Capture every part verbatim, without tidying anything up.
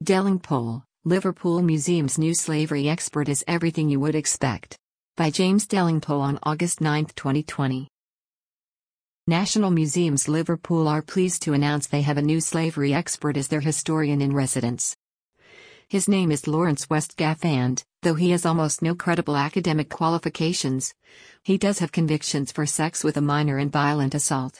Delingpole, Liverpool Museum's new slavery expert is everything you would expect. By James Delingpole on August ninth twenty twenty. National Museums Liverpool are pleased to announce they have a new slavery expert as their historian in residence. His name is Lawrence Westgaff and, though he has almost no credible academic qualifications, he does have convictions for sex with a minor and violent assault.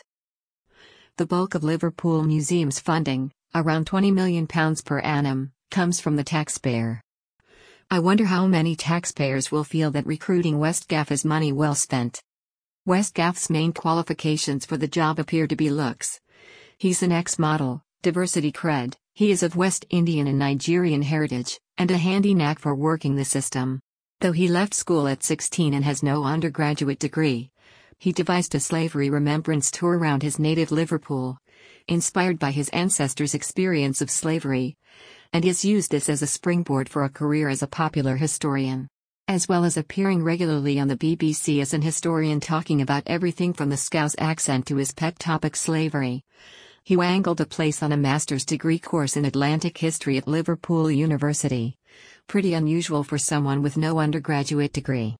The bulk of Liverpool Museum's funding, around twenty million pounds per annum, comes from the taxpayer. I wonder how many taxpayers will feel that recruiting Westgaff is money well spent. Westgaff's main qualifications for the job appear to be looks. He's an ex-model, diversity cred, he is of West Indian and Nigerian heritage, and a handy knack for working the system. Though he left school at sixteen and has no undergraduate degree, he devised a slavery remembrance tour around his native Liverpool, inspired by his ancestors' experience of slavery, and has used this as a springboard for a career as a popular historian. As well as appearing regularly on the B B C as an historian talking about everything from the Scouse accent to his pet topic slavery, he wangled a place on a master's degree course in Atlantic history at Liverpool University. Pretty unusual for someone with no undergraduate degree.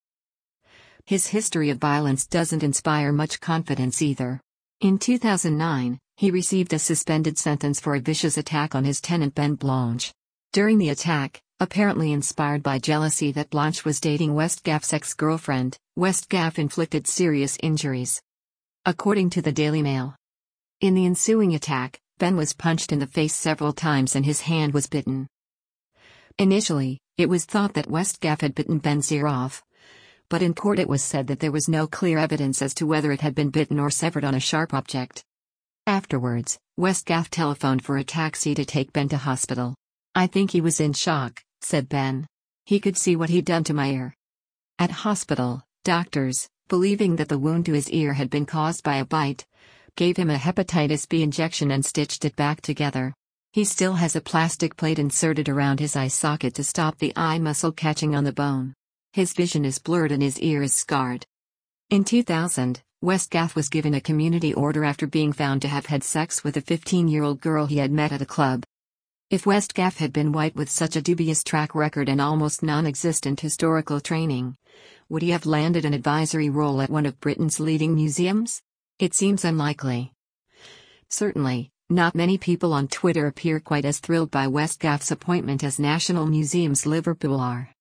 His history of violence doesn't inspire much confidence either. In two thousand nine, he received a suspended sentence for a vicious attack on his tenant Ben Blanche. During the attack, apparently inspired by jealousy that Blanche was dating Westgaff's ex-girlfriend, Westgaff inflicted serious injuries. According to the Daily Mail. In the ensuing attack, Ben was punched in the face several times and his hand was bitten. Initially, it was thought that Westgaff had bitten Ben's ear off, but in court it was said that there was no clear evidence as to whether it had been bitten or severed on a sharp object. Afterwards, Westgaff telephoned for a taxi to take Ben to hospital. "I think he was in shock," said Ben. "He could see what he'd done to my ear." At hospital, doctors, believing that the wound to his ear had been caused by a bite, gave him a hepatitis B injection and stitched it back together. He still has a plastic plate inserted around his eye socket to stop the eye muscle catching on the bone. His vision is blurred and his ear is scarred. In two thousand, Westgaff was given a community order after being found to have had sex with a fifteen-year-old girl he had met at a club. If Westgaff had been white with such a dubious track record and almost non-existent historical training, would he have landed an advisory role at one of Britain's leading museums? It seems unlikely. Certainly, not many people on Twitter appear quite as thrilled by Westgaff's appointment as National Museums Liverpool are.